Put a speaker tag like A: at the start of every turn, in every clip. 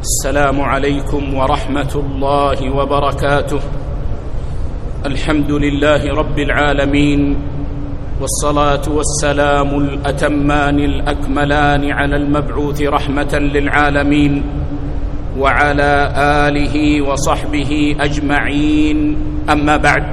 A: السلام عليكم ورحمة الله وبركاته. الحمد لله رب العالمين، والصلاة والسلام الأتمان الأكملان على المبعوث رحمة للعالمين وعلى آله وصحبه أجمعين. أما بعد،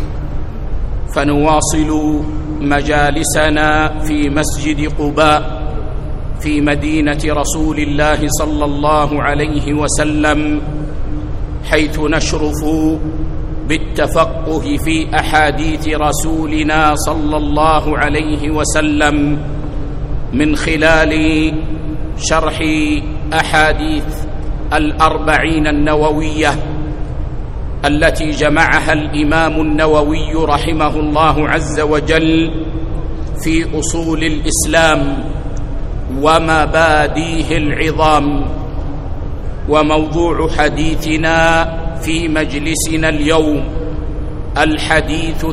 A: فنواصل مجالسنا في مسجد قباء في مدينة رسول الله صلى الله عليه وسلم، حيث نشرف بالتفقه في أحاديث رسولنا صلى الله عليه وسلم من خلال شرح أحاديث الأربعين النووية التي جمعها الإمام النووي رحمه الله عز وجل في أصول الإسلام ومبادئه العظام. وموضوع حديثنا في مجلسنا اليوم الحديث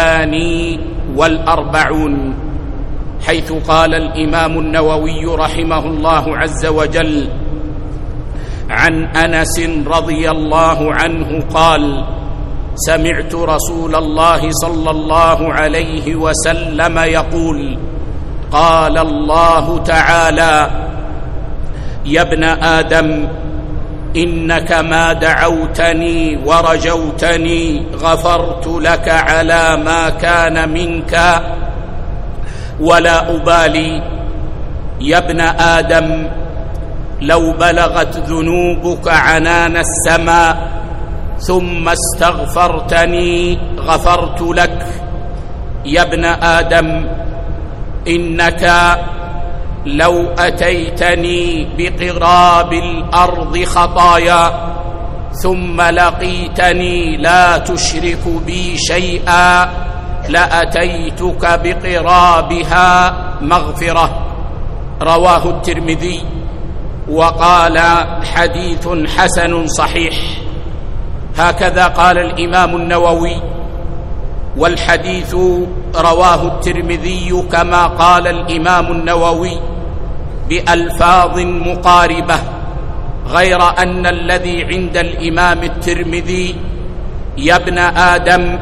A: 42، حيث قال الإمام النووي رحمه الله عز وجل عن أنس رضي الله عنه قال: سمعت رسول الله صلى الله عليه وسلم يقول: قال الله تعالى: يا ابن آدم، إنك ما دعوتني ورجوتني غفرت لك على ما كان منك ولا أبالي. يا ابن آدم، لو بلغت ذنوبك عنان السماء ثم استغفرتني غفرت لك. يا ابن آدم، إنك لو أتيتني بقراب الأرض خطايا ثم لقيتني لا تشرك بي شيئا لأتيتك بقرابها مغفرة. رواه الترمذي وقال: حديث حسن صحيح. هكذا قال الإمام النووي، والحديث رواه الترمذي كما قال الإمام النووي بألفاظ مقاربة، غير أن الذي عند الإمام الترمذي: يا ابن آدم،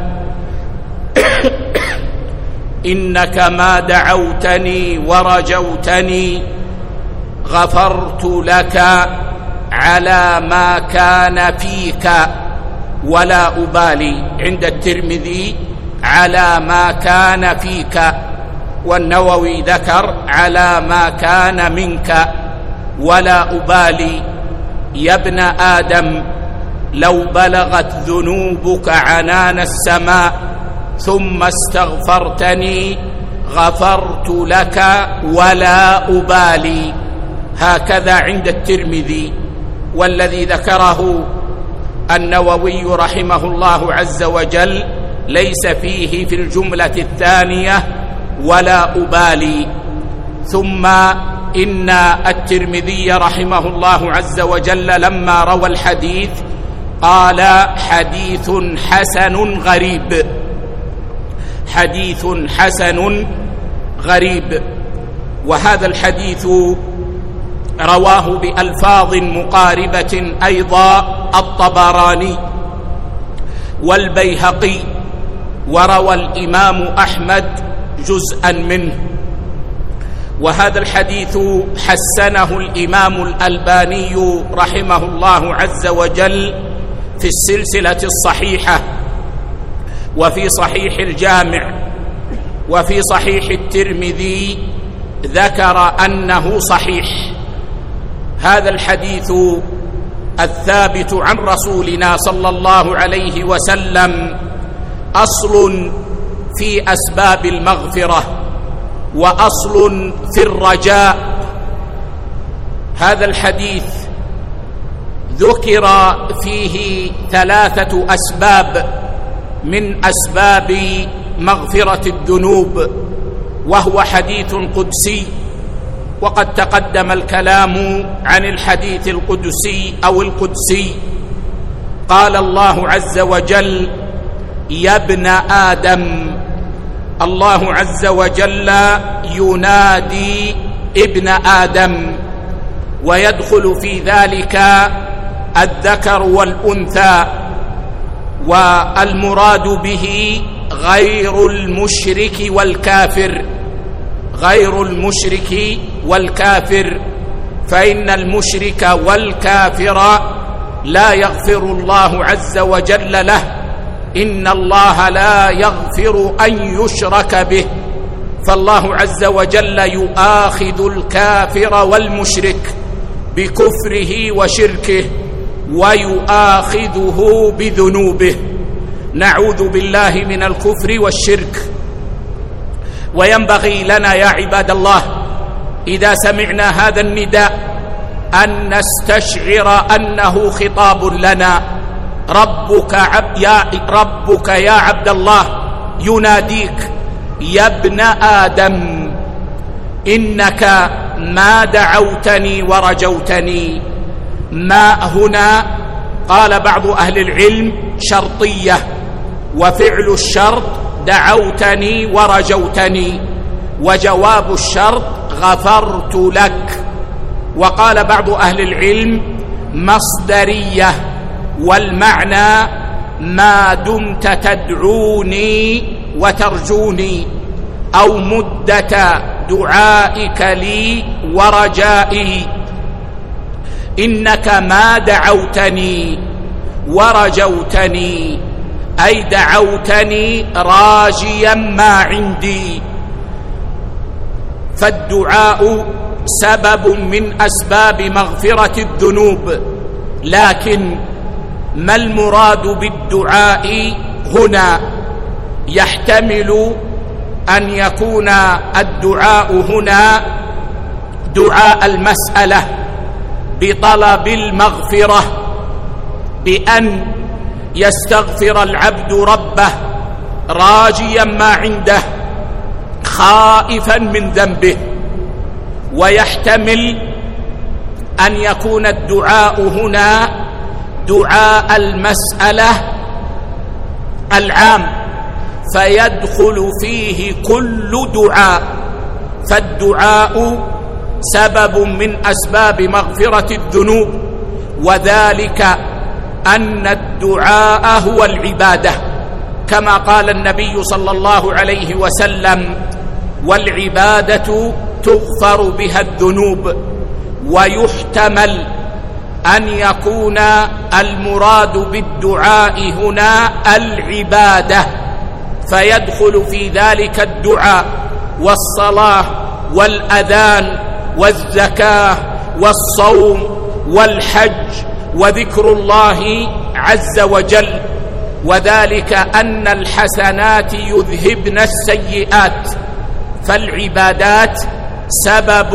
A: إنك ما دعوتني ورجوتني غفرت لك على ما كان فيك ولا أبالي. عند الترمذي على ما كان فيك، والنووي ذكر على ما كان منك ولا أبالي. يا ابن آدم، لو بلغت ذنوبك عنان السماء ثم استغفرتني غفرت لك ولا أبالي. هكذا عند الترمذي، والذي ذكره النووي رحمه الله عز وجل ليس فيه في الجملة الثانية ولا أبالي. ثم إن الترمذي رحمه الله عز وجل لما روى الحديث قال: حديث حسن غريب. حديث حسن غريب. وهذا الحديث رواه بألفاظ مقاربة أيضا الطبراني والبيهقي، وروى الإمام أحمد جزءا منه. وهذا الحديث حسنه الإمام الألباني رحمه الله عز وجل في السلسلة الصحيحة، وفي صحيح الجامع، وفي صحيح الترمذي ذكر أنه صحيح. هذا الحديث الثابت عن رسولنا صلى الله عليه وسلم أصل في أسباب المغفرة وأصل في الرجاء. هذا الحديث ذكر فيه 3 أسباب من أسباب مغفرة الذنوب، وهو حديث قدسي. وقد تقدم الكلام عن الحديث القدسي أو القدسي. قال الله عز وجل: يا ابن آدم. الله عز وجل ينادي ابن آدم، ويدخل في ذلك الذكر والأنثى، والمراد به غير المشرك والكافر، غير المشرك والكافر، فإن المشرك والكافر لا يغفر الله عز وجل له، إن الله لا يغفر أن يشرك به، فالله عز وجل يؤاخذ الكافر والمشرك بكفره وشركه ويؤاخذه بذنوبه، نعوذ بالله من الكفر والشرك. وينبغي لنا يا عباد الله إذا سمعنا هذا النداء أن نستشعر أنه خطاب لنا، ربك يا عبد الله يناديك يا ابن آدم إنك ما دعوتني ورجوتني. ما هنا قال بعض أهل العلم شرطية، وفعل الشرط دعوتني ورجوتني، وجواب الشرط غفرت لك. وقال بعض أهل العلم مصدرية، والمعنى ما دمت تدعوني وترجوني، أو مدة دعائك لي ورجائي. إنك ما دعوتني ورجوتني، أي دعوتني راجيا ما عندي. فالدعاء سبب من أسباب مغفرة الذنوب، لكن ما المراد بالدعاء هنا؟ يحتمل أن يكون الدعاء هنا دعاء المسألة بطلب المغفرة، بأن يستغفر العبد ربه راجيا ما عنده خائفا من ذنبه. ويحتمل أن يكون الدعاء هنا دعاء المسألة العام، فيدخل فيه كل دعاء، فالدعاء سبب من أسباب مغفرة الذنوب، وذلك أن الدعاء هو العبادة، كما قال النبي صلى الله عليه وسلم: والعبادة تغفر بها الذنوب. ويحتمل أن يكون المراد بالدعاء هنا العبادة، فيدخل في ذلك الدعاء والصلاة والأذان والزكاة والصوم والحج وذكر الله عز وجل، وذلك أن الحسنات يذهبن السيئات، فالعبادات سبب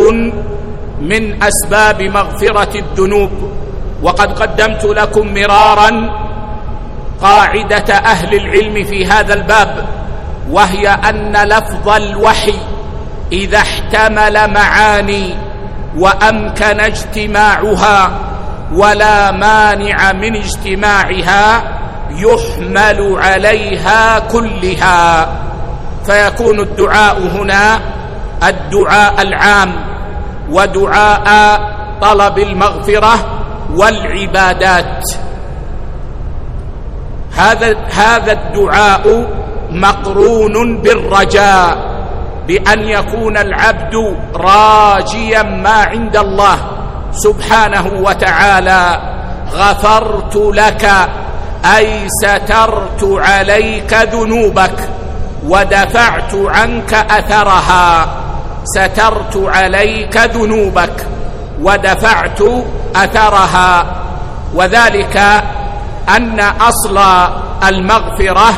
A: من أسباب مغفرة الذنوب. وقد قدمت لكم مرارا قاعدة أهل العلم في هذا الباب، وهي أن لفظ الوحي إذا احتمل معاني وأمكن اجتماعها ولا مانع من اجتماعها يحمل عليها كلها، فيكون الدعاء هنا الدعاء العام ودعاء طلب المغفرة والعبادات. هذا الدعاء مقرون بالرجاء، بأن يكون العبد راجيا ما عند الله سبحانه وتعالى. غفرت لك أي سترت عليك ذنوبك ودفعت عنك أثرها، سترت عليك ذنوبك ودفعت أثرها. وذلك أن أصل المغفرة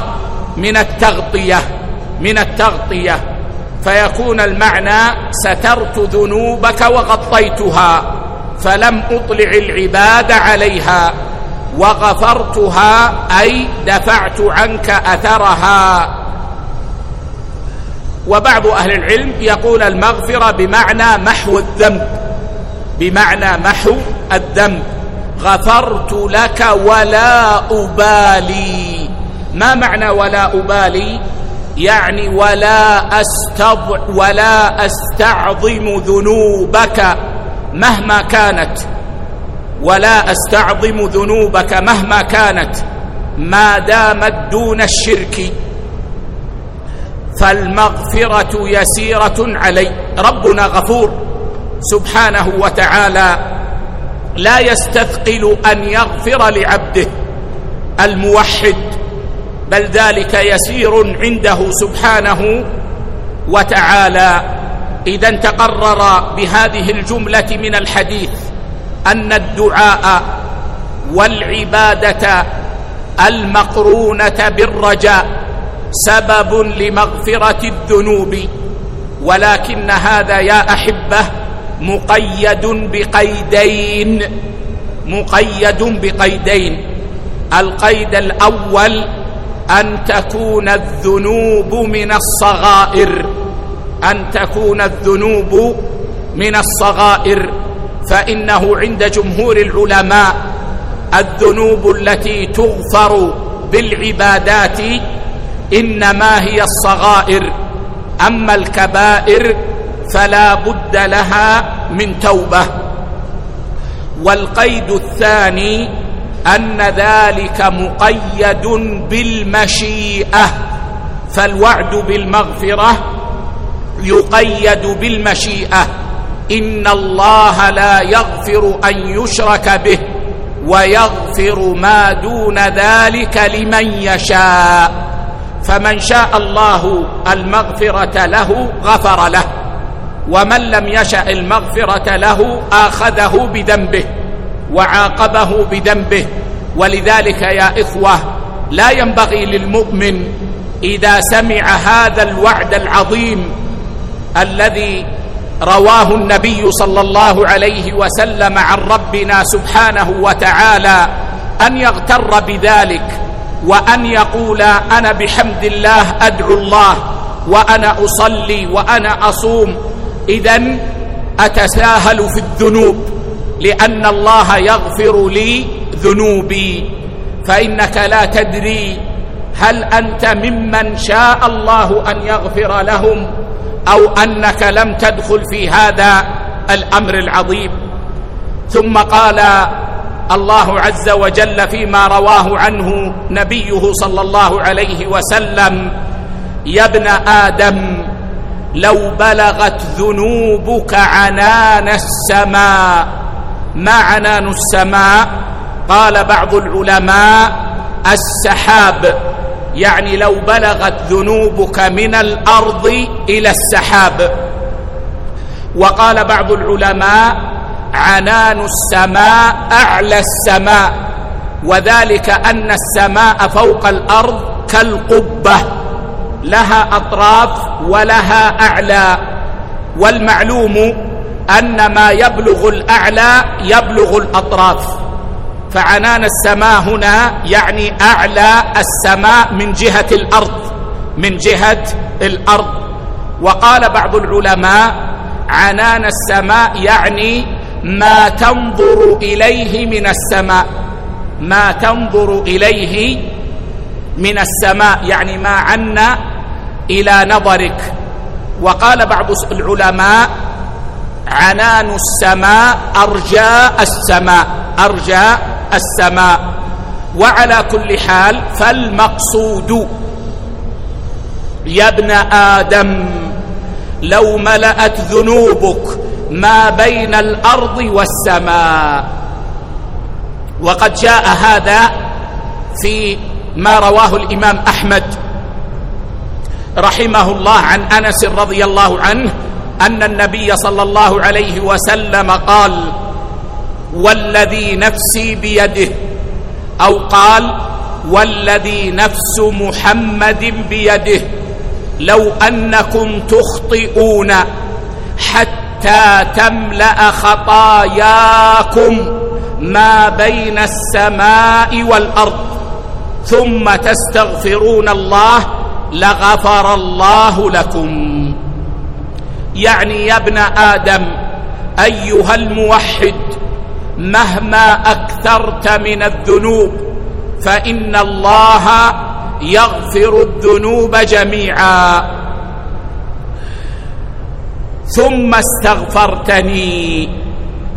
A: من التغطية، فيكون المعنى سترت ذنوبك وغطيتها فلم أطلع العباد عليها، وغفرتها أي دفعت عنك أثرها. وبعض أهل العلم يقول المغفرة بمعنى محو الذنب، بمعنى محو الذنب. غفرت لك ولا أبالي. ما معنى ولا أبالي؟ يعني ولا أستعظم ذنوبك مهما كانت، ولا أستعظم ذنوبك مهما كانت ما دامت دون الشرك، فالمغفرة يسيرة علي. ربنا غفور سبحانه وتعالى، لا يستثقل أن يغفر لعبده الموحد، بل ذلك يسير عنده سبحانه وتعالى. إذا تقرر بهذه الجملة من الحديث أن الدعاء والعبادة المقرونة بالرجاء سبب لمغفرة الذنوب، ولكن هذا يا أحبة مقيد بقيدين. القيد الأول أن تكون الذنوب من الصغائر، فإنه عند جمهور العلماء الذنوب التي تغفر بالعبادات إنما هي الصغائر، أما الكبائر فلا بد لها من توبة. والقيد الثاني أن ذلك مقيد بالمشيئة، فالوعد بالمغفرة يقيد بالمشيئة. إن الله لا يغفر أن يشرك به ويغفر ما دون ذلك لمن يشاء، فمن شاء الله المغفرة له غفر له، ومن لم يشأ المغفرة له آخذه بذنبه وعاقبه بذنبه. ولذلك يا إخوة لا ينبغي للمؤمن إذا سمع هذا الوعد العظيم الذي رواه النبي صلى الله عليه وسلم عن ربنا سبحانه وتعالى أن يغتر بذلك، وأن يقول أنا بحمد الله أدعو الله وأنا أصلي وأنا أصوم، إذن أتساهل في الذنوب لأن الله يغفر لي ذنوبي. فإنك لا تدري هل أنت ممن شاء الله أن يغفر لهم أو أنك لم تدخل في هذا الأمر العظيم. ثم قال الله عز وجل فيما رواه عنه نبيه صلى الله عليه وسلم: يا ابن آدم لو بلغت ذنوبك عنان السماء. ما عنان السماء؟ قال بعض العلماء السحاب، يعني لو بلغت ذنوبك من الأرض إلى السحاب. وقال بعض العلماء عنان السماء أعلى السماء، وذلك أن السماء فوق الأرض كالقبة لها أطراف ولها أعلى، والمعلوم أن ما يبلغ الأعلى يبلغ الأطراف، فعنان السماء هنا يعني أعلى السماء من جهة الأرض. وقال بعض العلماء عنان السماء يعني ما تنظر إليه من السماء، ما تنظر إليه من السماء يعني ما عنا إلى نظرك. وقال بعض العلماء عنان السماء أرجاء السماء. وعلى كل حال فالمقصود يا ابن آدم لو ملأت ذنوبك ما بين الأرض والسماء. وقد جاء هذا في ما رواه الإمام أحمد رحمه الله عن أنس رضي الله عنه أن النبي صلى الله عليه وسلم قال: والذي نفسي بيده، أو قال: والذي نفس محمد بيده، لو أنكم تخطئون حتى تملأ خطاياكم ما بين السماء والأرض ثم تستغفرون الله لغفر الله لكم. يعني يا ابن آدم أيها الموحد مهما أكثرت من الذنوب فإن الله يغفر الذنوب جميعا. ثم استغفرتني،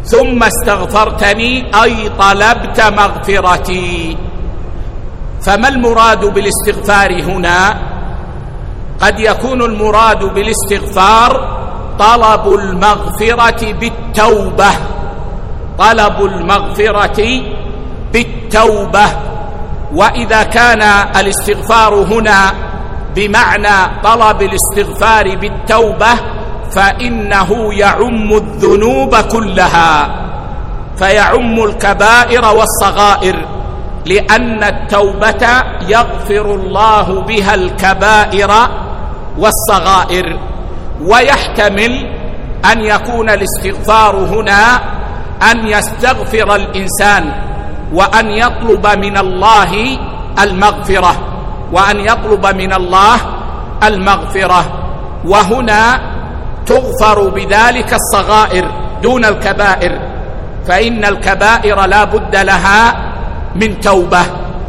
A: ثم استغفرتني أي طلبت مغفرتي. فما المراد بالاستغفار هنا؟ قد يكون المراد بالاستغفار طلب المغفرة بالتوبة، طلب المغفرة بالتوبة. وإذا كان الاستغفار هنا بمعنى طلب الاستغفار بالتوبة فإنه يعم الذنوب كلها، فيعم الكبائر والصغائر، لأن التوبة يغفر الله بها الكبائر والصغائر. ويحتمل أن يكون الاستغفار هنا أن يستغفر الإنسان وأن يطلب من الله المغفرة، وأن يطلب من الله المغفرة. وهنا تغفر بذلك الصغائر دون الكبائر، فإن الكبائر لا بد لها من توبة.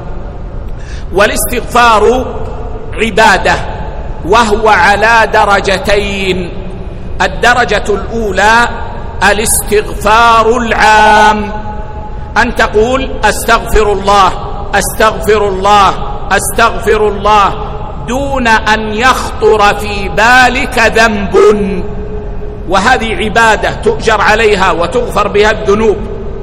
A: والاستغفار عبادة، وهو على درجتين. الدرجة الأولى الاستغفار العام، أن تقول أستغفر الله أستغفر الله أستغفر الله دون أن يخطر في بالك ذنب، وهذه عبادة تؤجر عليها وتغفر بها الذنوب.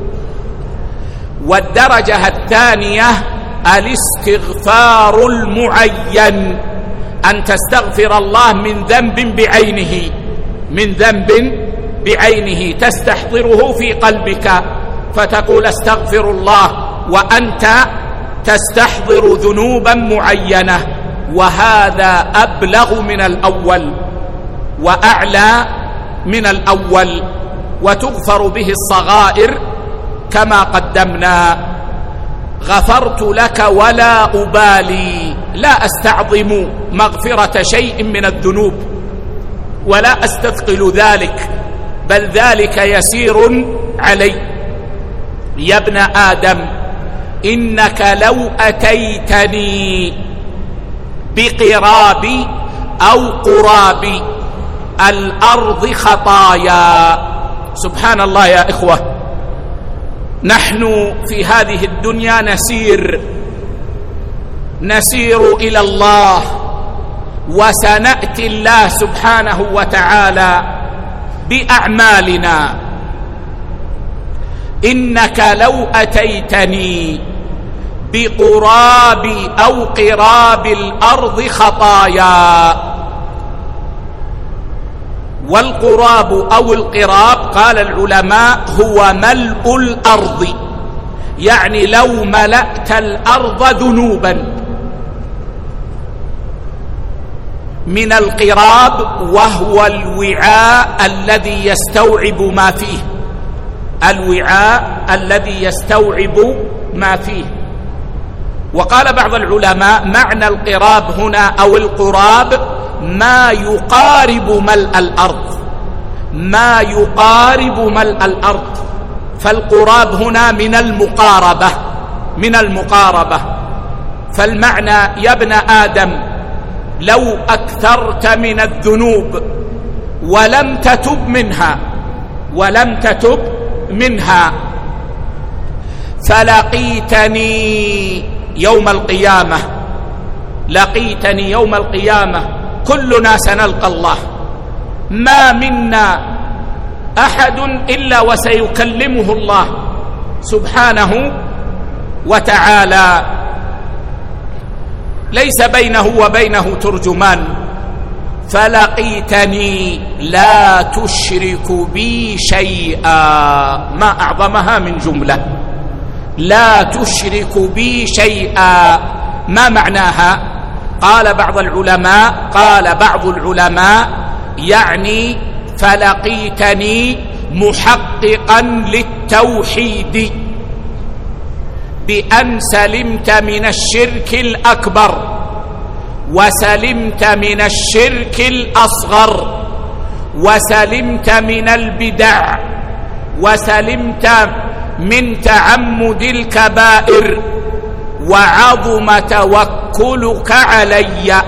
A: والدرجة الثانية الاستغفار المعين، أن تستغفر الله من ذنب بعينه، من ذنب بعينه تستحضره في قلبك فتقول استغفر الله وأنت تستحضر ذنوبا معينة. وهذا أبلغ من الأول وأعلى من الأول، وتغفر به الصغائر كما قدمنا. غفرت لك ولا أبالي، لا أستعظم مغفرة شيء من الذنوب ولا أستثقل ذلك، بل ذلك يسير علي. يا ابن آدم إنك لو أتيتني بقراب أو قراب الأرض خطايا. سبحان الله يا إخوة، نحن في هذه الدنيا نسير إلى الله، وسنأتي الله سبحانه وتعالى بأعمالنا. إنك لو أتيتني بقراب أو قراب الأرض خطايا. والقراب أو القراب قال العلماء هو ملء الأرض، يعني لو ملأت الأرض ذنوبا. من القراب وهو الوعاء الذي يستوعب ما فيه، الوعاء الذي يستوعب ما فيه. وقال بعض العلماء معنى القراب هنا أو القراب ما يقارب ملء الأرض، ما يقارب ملء الأرض. فالقراب هنا من المقاربة، من المقاربة. فالمعنى يا ابن آدم لو أكثرت من الذنوب ولم تتب منها فلقيتني يوم القيامة، لقيتني يوم القيامة، كلنا سنلقى الله، ما منا أحد إلا وسيكلمه الله سبحانه وتعالى، ليس بينه وبينه ترجمان. فلقيتني لا تشرك بي شيئا، ما أعظمها من جملة، لا تشرك بي شيئا. ما معناها؟ قال بعض العلماء يعني فلقيتني محققا للتوحيد بأن سلمت من الشرك الأكبر وسلمت من الشرك الأصغر وسلمت من البدع وسلمت من تعمد الكبائر، وعظم توكلك علي،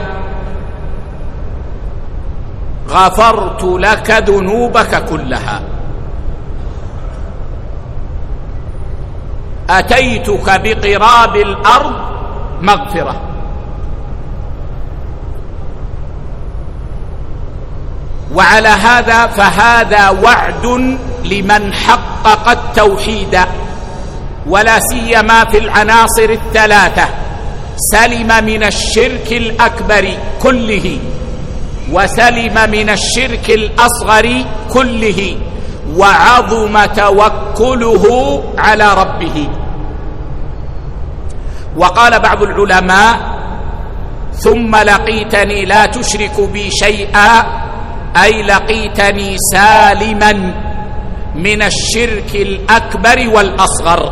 A: غفرت لك ذنوبك كلها. أتيتك بقراب الأرض مغفرة. وعلى هذا فهذا وعد لمن حقق التوحيد، ولا سيما في العناصر الثلاثة: سلم من الشرك الأكبر كله، وسلم من الشرك الأصغر كله، وعظم توكله على ربه. وقال بعض العلماء: ثم لقيتني لا تشرك بي شيئا، أي لقيتني سالما من الشرك الأكبر والأصغر.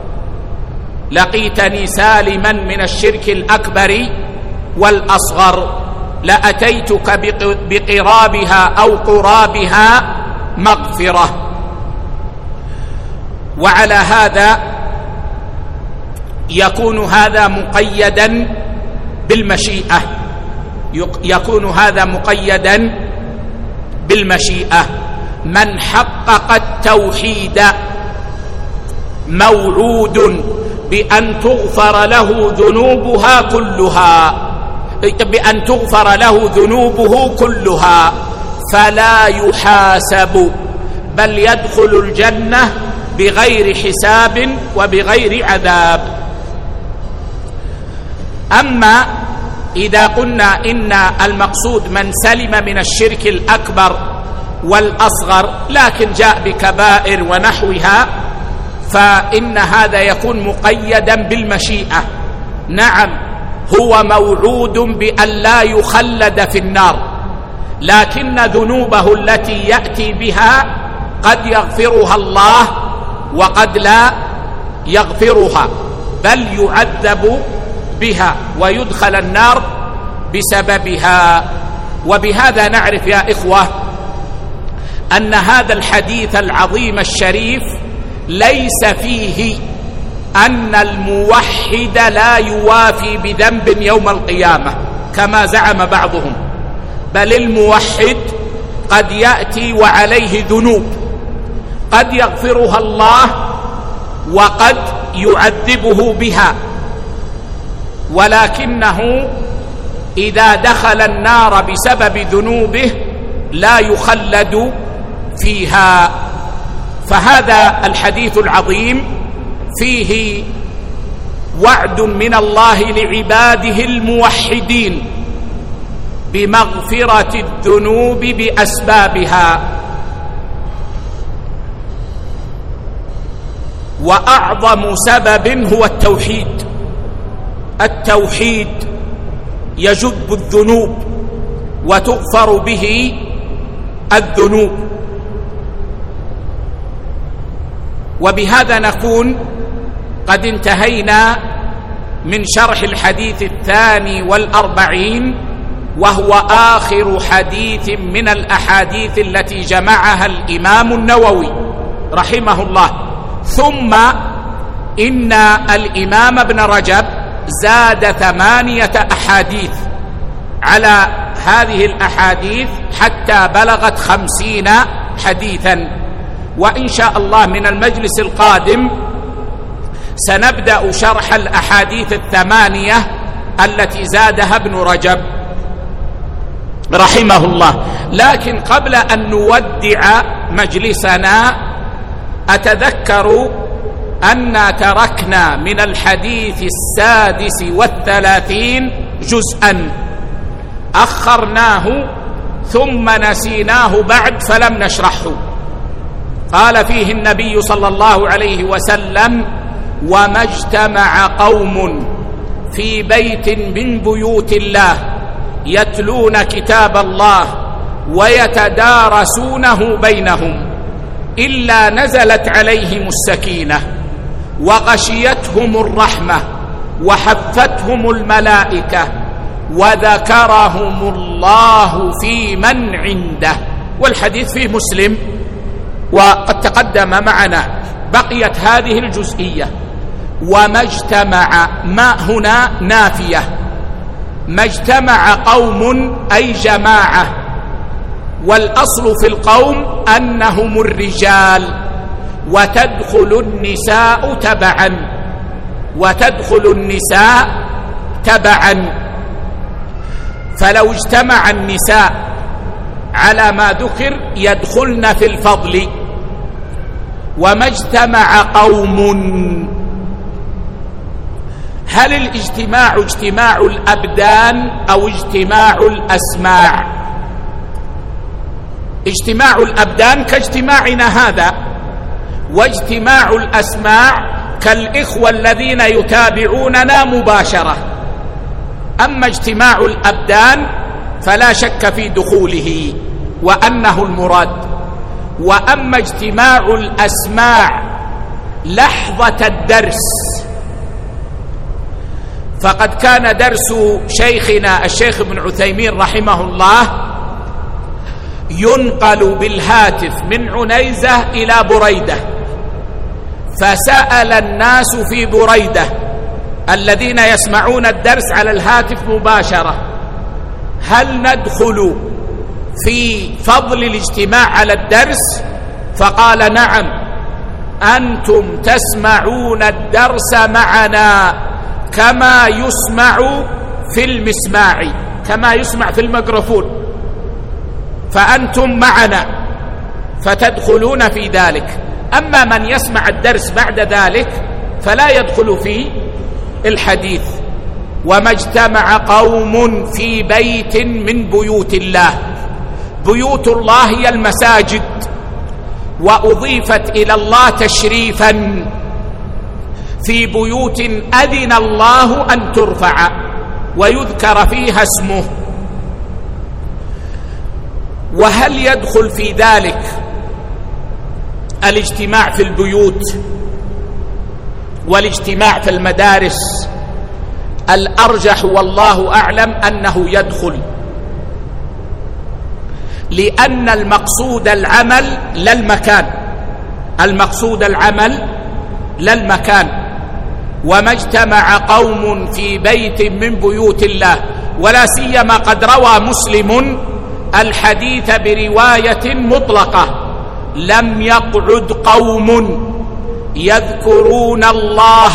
A: لقيتني سالما من الشرك الأكبر والأصغر لأتيتك بقرابها أو قرابها مغفرة. وعلى هذا يكون هذا مقيدا بالمشيئة، يكون هذا مقيدا بالمشيئة. من حقق التوحيد موعود بأن تغفر له ذنوبها كلها، بأن تغفر له ذنوبه كلها، فلا يحاسب، بل يدخل الجنة بغير حساب وبغير عذاب. أما إذا قلنا إن المقصود من سلم من الشرك الأكبر والأصغر لكن جاء بكبائر ونحوها، فإن هذا يكون مقيدا بالمشيئة. نعم، هو موعود بأن لا يخلد في النار، لكن ذنوبه التي يأتي بها قد يغفرها الله وقد لا يغفرها، بل يعذب بها ويدخل النار بسببها. وبهذا نعرف يا إخوة أن هذا الحديث العظيم الشريف ليس فيه أن الموحد لا يوافي بذنب يوم القيامة كما زعم بعضهم، بل الموحد قد يأتي وعليه ذنوب قد يغفرها الله وقد يعذبه بها، ولكنه إذا دخل النار بسبب ذنوبه لا يخلد فيها. فهذا الحديث العظيم فيه وعد من الله لعباده الموحدين بمغفرة الذنوب بأسبابها. وأعظم سبب هو التوحيد. التوحيد يجب الذنوب وتغفر به الذنوب. وبهذا نكون قد انتهينا من شرح الحديث 42، وهو آخر حديث من الأحاديث التي جمعها الإمام النووي رحمه الله. ثم إن الإمام ابن رجب زاد 8 أحاديث على هذه الأحاديث حتى بلغت 50 حديثا. وإن شاء الله من المجلس القادم سنبدأ شرح الأحاديث 8 التي زادها ابن رجب رحمه الله. لكن قبل أن نودع مجلسنا أتذكر أن تركنا من الحديث 36 جزءا أخرناه ثم نسيناه بعد فلم نشرحه. قال فيه النبي صلى الله عليه وسلم: وما اجتمع قوم في بيت من بيوت الله يتلون كتاب الله ويتدارسونه بينهم إلا نزلت عليهم السكينة وغشيتهم الرحمة وحفتهم الملائكة وذكرهم الله في من عنده. والحديث فيه مسلم وقد تقدم معنا. بقيت هذه الجزئية: وما اجتمع، ما هنا نافية، ما اجتمع قوم أي جماعة، والأصل في القوم أنهم الرجال، وتدخل النساء تبعا. فلو اجتمع النساء على ما ذكر يدخلن في الفضل، وما اجتمع قوم. هل الاجتماع اجتماع الأبدان أو اجتماع الأسماع؟ اجتماع الأبدان كاجتماعنا هذا، واجتماع الأسماع كالإخوة الذين يتابعوننا مباشرة. أما اجتماع الأبدان فلا شك في دخوله وأنه المراد. وأما اجتماع الأسماع لحظة الدرس، فقد كان درس شيخنا الشيخ ابن عثيمين رحمه الله ينقل بالهاتف من عنيزة إلى بريدة، فسأل الناس في بريدة الذين يسمعون الدرس على الهاتف مباشرة: هل ندخل في فضل الاجتماع على الدرس؟ فقال: نعم، أنتم تسمعون الدرس معنا كما يسمع في المسماع، كما يسمع في الميكروفون، فأنتم معنا فتدخلون في ذلك. أما من يسمع الدرس بعد ذلك فلا يدخل في الحديث. وما اجتمع قوم في بيت من بيوت الله، بيوت الله هي المساجد، وأضيفت إلى الله تشريفا، في بيوت أذن الله أن ترفع ويذكر فيها اسمه. وهل يدخل في ذلك الاجتماع في البيوت والاجتماع في المدارس؟ الأرجح والله أعلم أنه يدخل، لأن المقصود العمل لا المكان، المقصود العمل لا المكان. وما اجتمع قوم في بيت من بيوت الله، ولا سيما قد روى مسلم الحديث برواية مطلقة: لم يقعد قوم يذكرون الله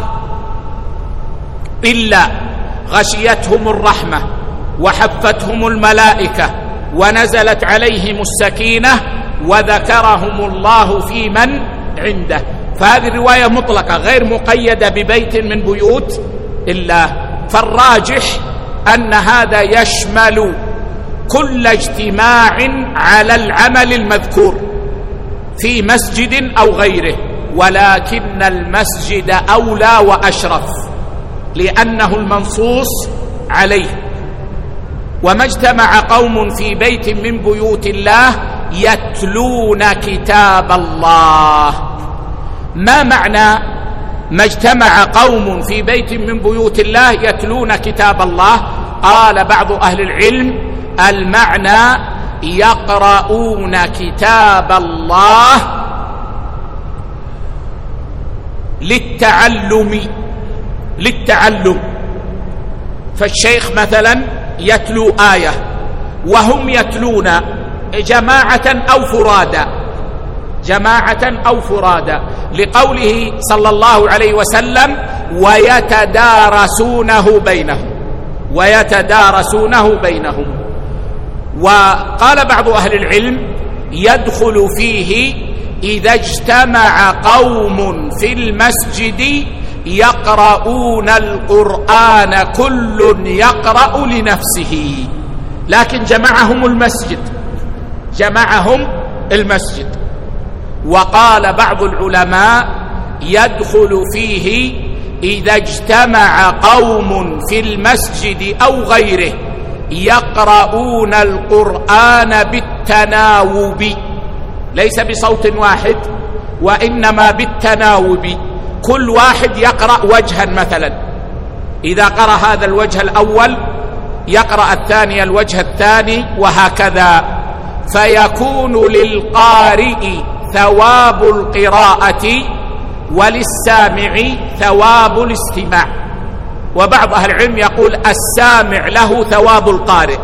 A: إلا غشيتهم الرحمة وحفتهم الملائكة ونزلت عليهم السكينة وذكرهم الله في من عنده. فهذه الرواية مطلقة غير مقيدة ببيت من بيوت الله. فالراجح أن هذا يشمل كل اجتماع على العمل المذكور في مسجد أو غيره، ولكن المسجد أولى وأشرف لأنه المنصوص عليه. وما اجتمع قوم في بيت من بيوت الله يتلون كتاب الله. ما معنى ما اجتمع قوم في بيت من بيوت الله يتلون كتاب الله؟ قال بعض أهل العلم: المعنى يقرؤون كتاب الله للتعلم. فالشيخ مثلا يتلو آية وهم يتلون جماعة أو فرادا، لقوله صلى الله عليه وسلم: ويتدارسونه بينهم. وقال بعض أهل العلم: يدخل فيه إذا اجتمع قوم في المسجد يقرؤون القرآن كل يقرأ لنفسه، لكن جمعهم المسجد. وقال بعض العلماء: يدخل فيه إذا اجتمع قوم في المسجد أو غيره يقرؤون القرآن بالتناوب، ليس بصوت واحد وإنما بالتناوب، كل واحد يقرأ وجها، مثلا إذا قرأ هذا الوجه الأول يقرأ الثاني الوجه الثاني، وهكذا، فيكون للقارئ ثواب القراءة وللسامع ثواب الاستماع. وبعض أهل العلم يقول السامع له ثواب القارئ.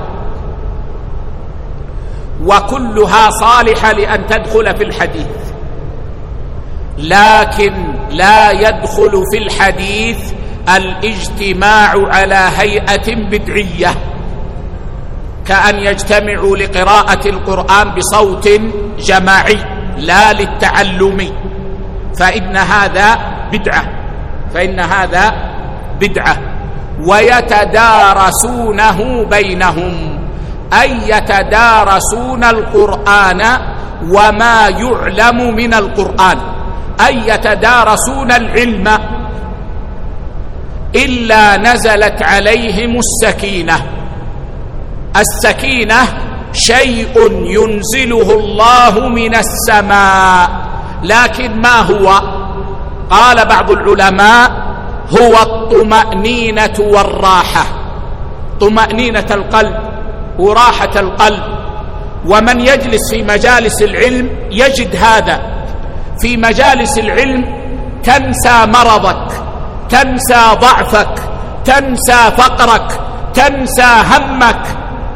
A: وكلها صالحة لأن تدخل في الحديث، لكن لا يدخل في الحديث الاجتماع على هيئة بدعية كأن يجتمعوا لقراءة القرآن بصوت جماعي لا للتعلم، فإن هذا بدعة. ويتدارسونه بينهم، أي يتدارسون القرآن وما يعلم من القرآن، أي يتدارسون العلم، إلا نزلت عليهم السكينة شيء ينزله الله من السماء، لكن ما هو؟ قال بعض العلماء هو الطمأنينة والراحة، طمأنينة القلب وراحة القلب. ومن يجلس في مجالس العلم يجد هذا. في مجالس العلم تنسى مرضك، تنسى ضعفك، تنسى فقرك، تنسى همك،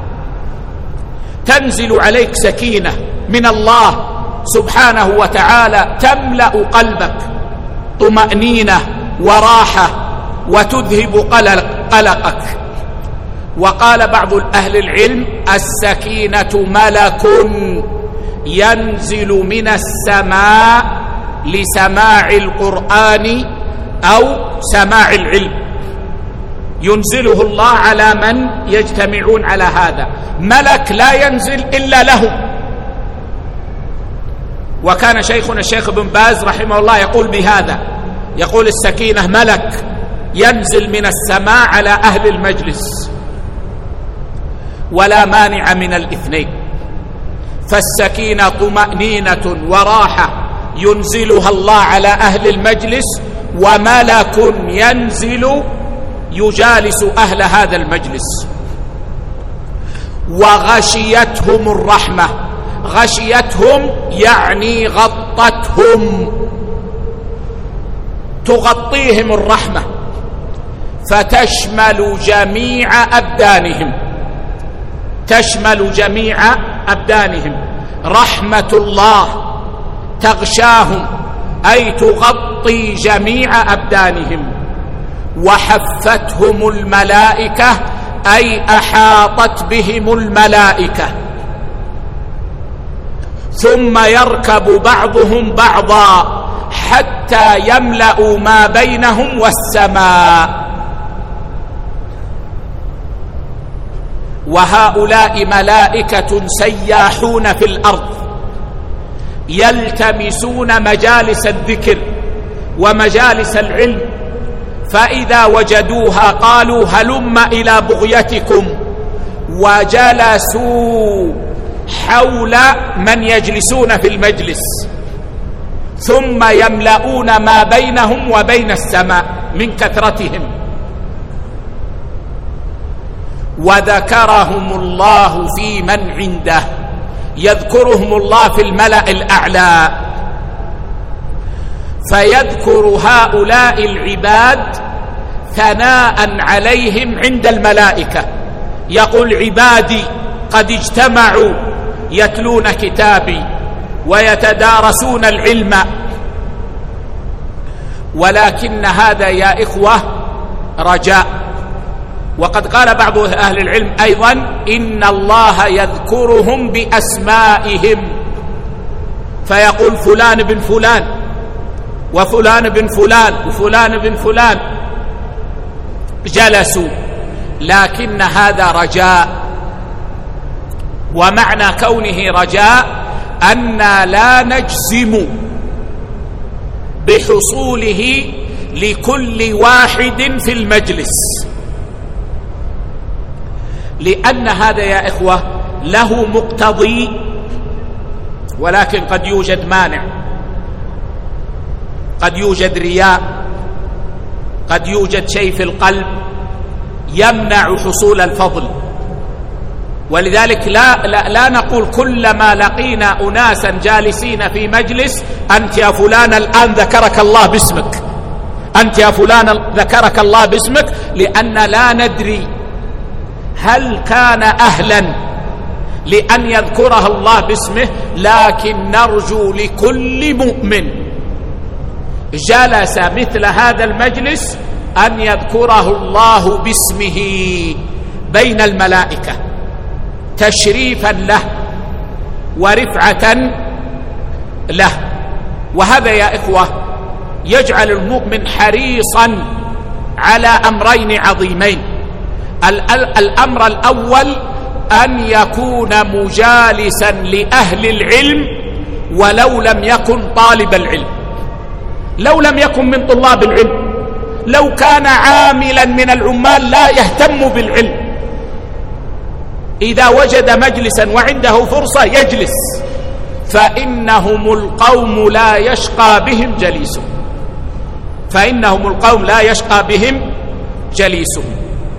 A: تنزل عليك سكينة من الله سبحانه وتعالى تملأ قلبك طمأنينة وراحة وتذهب قلقك. وقال بعض أهل العلم السكينة ملك ينزل من السماء لسماع القرآن أو سماع العلم، ينزله الله على من يجتمعون على هذا. ملك لا ينزل إلا له. وكان شيخنا الشيخ ابن باز رحمه الله يقول بهذا، يقول السكينة ملك ينزل من السماء على أهل المجلس، ولا مانع من الاثنين. فالسكينة طمأنينة وراحة ينزلها الله على أهل المجلس، وملك ينزل يجالس أهل هذا المجلس. وغشيتهم الرحمة، غشيتهم يعني غطتهم، تغطيهم الرحمة فتشمل جميع أبدانهم، تشمل جميع أبدانهم. رحمة الله تغشاهم أي تغطي جميع أبدانهم. وحفتهم الملائكة أي أحاطت بهم الملائكة. ثم يركب بعضهم بعضا حتى يملأوا ما بينهم والسماء. وهؤلاء ملائكة سياحون في الأرض يلتمسون مجالس الذكر ومجالس العلم، فإذا وجدوها قالوا هلم إلى بغيتكم، وجلسوا حول من يجلسون في المجلس، ثم يملؤون ما بينهم وبين السماء من كثرتهم. وذكرهم الله في من عنده، يذكرهم الله في الملأ الأعلى، فيذكر هؤلاء العباد ثناء عليهم عند الملائكة. يقول عبادي قد اجتمعوا يتلون كتابي ويتدارسون العلم. ولكن هذا يا إخوة رجاء. وقد قال بعض أهل العلم أيضا إن الله يذكرهم بأسمائهم، فيقول فلان بن فلان وفلان بن فلان وفلان بن فلان جلسوا، لكن هذا رجاء. ومعنى كونه رجاء أن لا نجزم بحصوله لكل واحد في المجلس، لأن هذا يا إخوة له مقتضي، ولكن قد يوجد مانع، قد يوجد رياء، قد يوجد شيء في القلب يمنع حصول الفضل. ولذلك لا نقول كلما لقينا أناسا جالسين في مجلس أنت يا فلان الآن ذكرك الله باسمك، أنت يا فلان ذكرك الله باسمك، لأن لا ندري هل كان أهلا لأن يذكره الله باسمه. لكن نرجو لكل مؤمن جلس مثل هذا المجلس أن يذكره الله باسمه بين الملائكة تشريفا له ورفعة له. وهذا يا إخوة يجعل المؤمن حريصا على أمرين عظيمين. الأمر الأول أن يكون مجالسا لأهل العلم ولو لم يكن طالب العلم، لو لم يكن من طلاب العلم، لو كان عاملا من العمال لا يهتم بالعلم، إذا وجد مجلسا وعنده فرصة يجلس، فإنهم القوم لا يشقى بهم جليسهم، فإنهم القوم لا يشقى بهم جليسهم.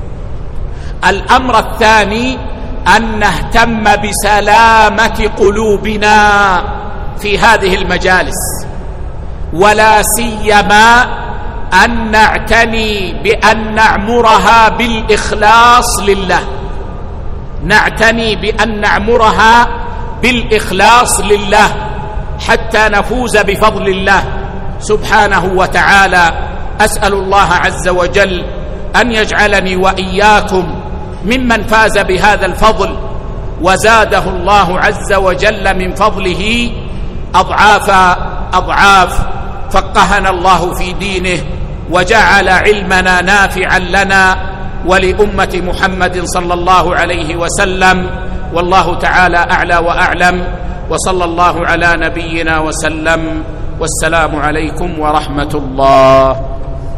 A: الأمر الثاني أن نهتم بسلامة قلوبنا في هذه المجالس، ولا سيما أن نعتني بأن نعمرها بالإخلاص لله، نعتني بأن نعمرها بالإخلاص لله حتى نفوز بفضل الله سبحانه وتعالى. أسأل الله عز وجل أن يجعلني وإياكم ممن فاز بهذا الفضل وزاده الله عز وجل من فضله أضعاف أضعاف. فقهنا الله في دينه وجعل علمنا نافعا لنا ولأمة محمد صلى الله عليه وسلم، والله تعالى أعلى وأعلم، وصلى الله على نبينا وسلم، والسلام عليكم ورحمة الله.